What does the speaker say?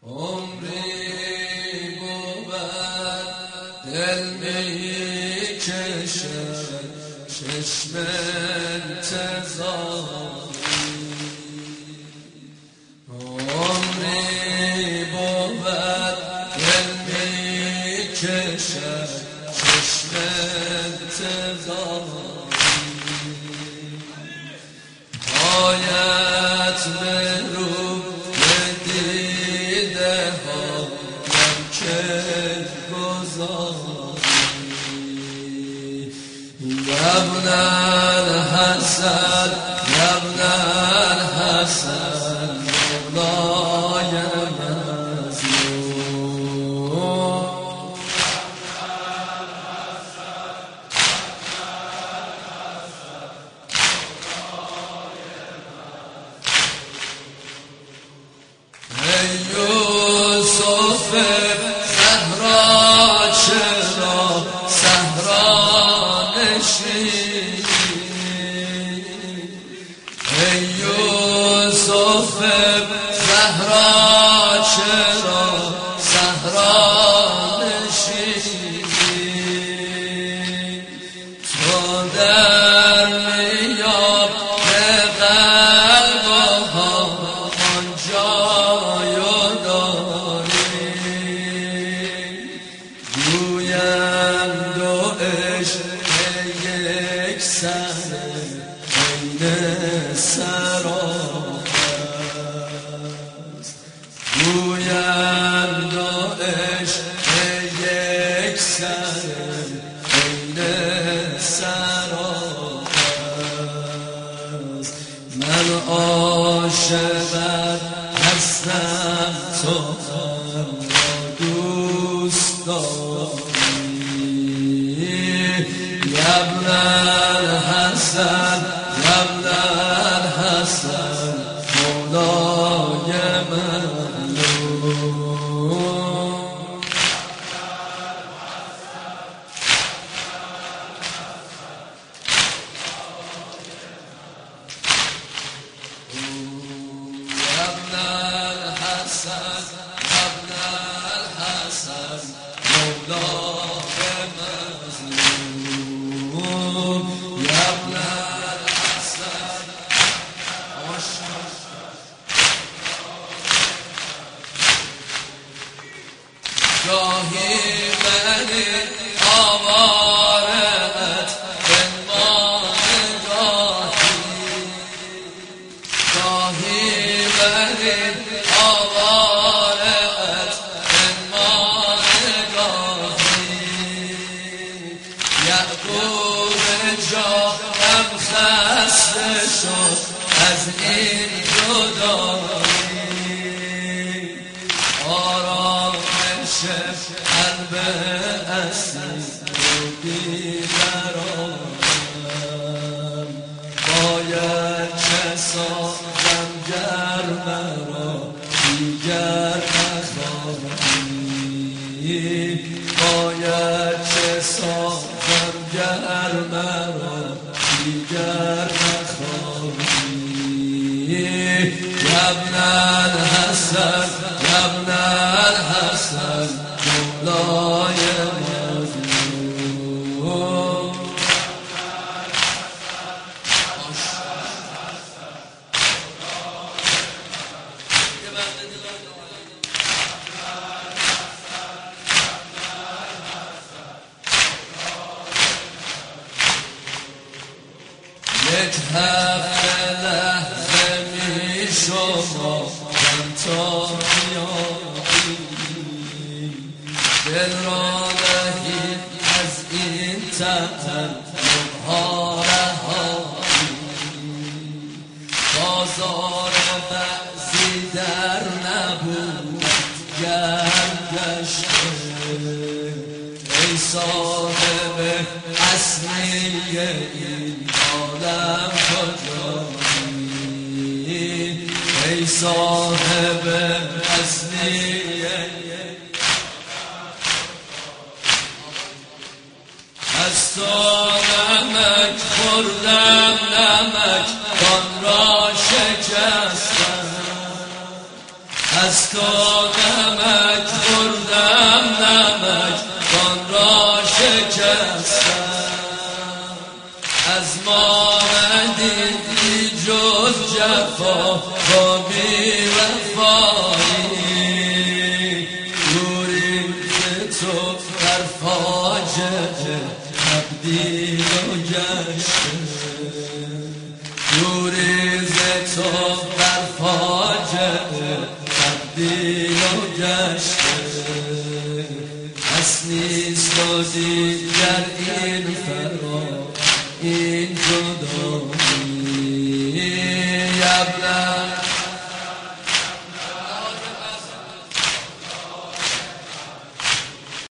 عمری بود دل میکشد چشم انتظاری، عمری بود دل میکشد چشم انتظاری، پایت برو دیده ها که گذاری، ابن الحسن ابن الحسن مولای مظلوم، ای یوسف زهرا چرا صحرا نشینی، ای یوسف زهرا چرا صحرا نشینی، تو در میاب به قلب ها آن جایو داری، گویند و عشق یک سر عین سراب است، گویند و عشق یک سر عین سراب است، من عاشقت هستم تو هم دوست داری، ابن الحسن ابن الحسن مولای مظلوم، ابن الحسن ابن الحسن مولای مظلوم، ابن الحسن گاهی بری آوارت بنمان گاهی بری آوارت بنمان گاهی، یعقوب جانم خسته شد از این جدایی، آرامش قلب اسیر بیقرارم، باید چه سازم گر مرا دیگر نخواهی، باید چه سازم گر مرا دیگر نخواهی، ابن الحسن ابن الحسن مولای مظلوم، یک هفته لحظه می شما تا میابی، دل را نهید از این تقلب‌ها رهایی، بازار بعضی در نبود گردشته، ای صاحب اصلی این عالم کجایی، ای صاحب اصلی از تو نمک خوردم نمک دان را شکستم، از از تو نمک خوردم نمک کان را شکستم از ما ندیدی جز جفا با بی‌وفایی دوری ز تو در فاجعه تبدیل گشته دوری ز تو در فاجعه تبدیل گشته پس نیست و دیگر این فرا این جدا